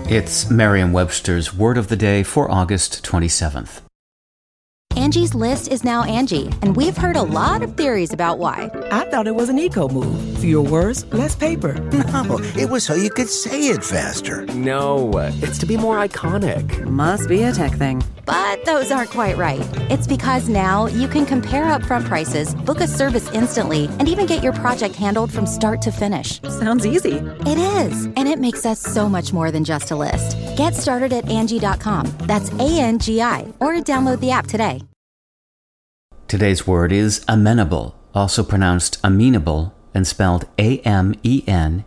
It's Merriam-Webster's Word of the Day for August 27th. Angie's List is now Angie, and we've heard a lot of theories about why. I thought it was an eco-move. Fewer words, less paper. No, it was so you could say it faster. No, it's to be more iconic. Must be a tech thing. But those aren't quite right. It's because now you can compare upfront prices, book a service instantly, and even get your project handled from start to finish. Sounds easy. It is, and it makes us so much more than just a list. Get started at Angie.com. That's ANGI, or download the app today. Today's word is amenable, also pronounced amenable and spelled A-M-E-N-A-B-L-E.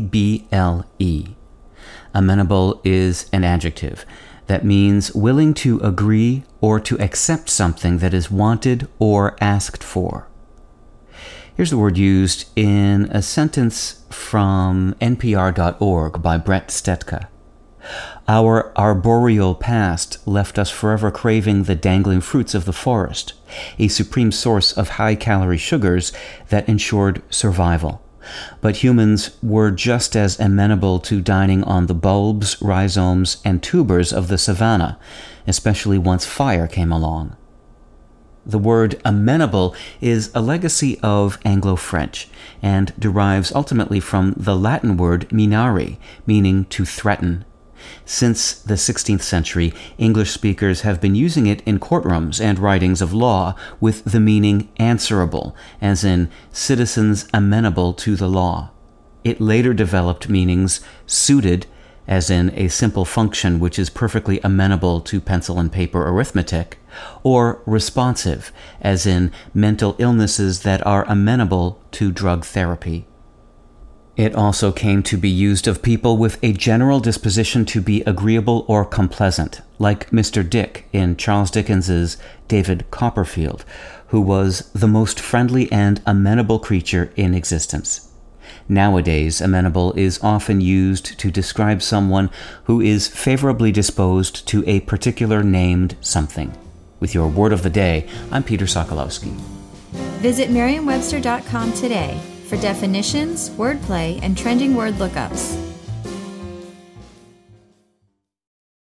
Amenable is an adjective that means willing to agree or to accept something that is wanted or asked for. Here's the word used in a sentence from NPR.org by Brett Stetka. Our arboreal past left us forever craving the dangling fruits of the forest, a supreme source of high-calorie sugars that ensured survival. But humans were just as amenable to dining on the bulbs, rhizomes, and tubers of the savanna, especially once fire came along. The word amenable is a legacy of Anglo-French and derives ultimately from the Latin word minare, meaning to threaten. Since the 16th century, English speakers have been using it in courtrooms and writings of law with the meaning answerable, as in citizens amenable to the law. It later developed meanings suited, as in a simple function which is perfectly amenable to pencil and paper arithmetic, or responsive, as in mental illnesses that are amenable to drug therapy. It also came to be used of people with a general disposition to be agreeable or complaisant, like Mr. Dick in Charles Dickens's David Copperfield, who was the most friendly and amenable creature in existence. Nowadays, amenable is often used to describe someone who is favorably disposed to a particular named something. With your Word of the Day, I'm Peter Sokolowski. Visit Merriam-Webster.com today for definitions, wordplay, and trending word lookups.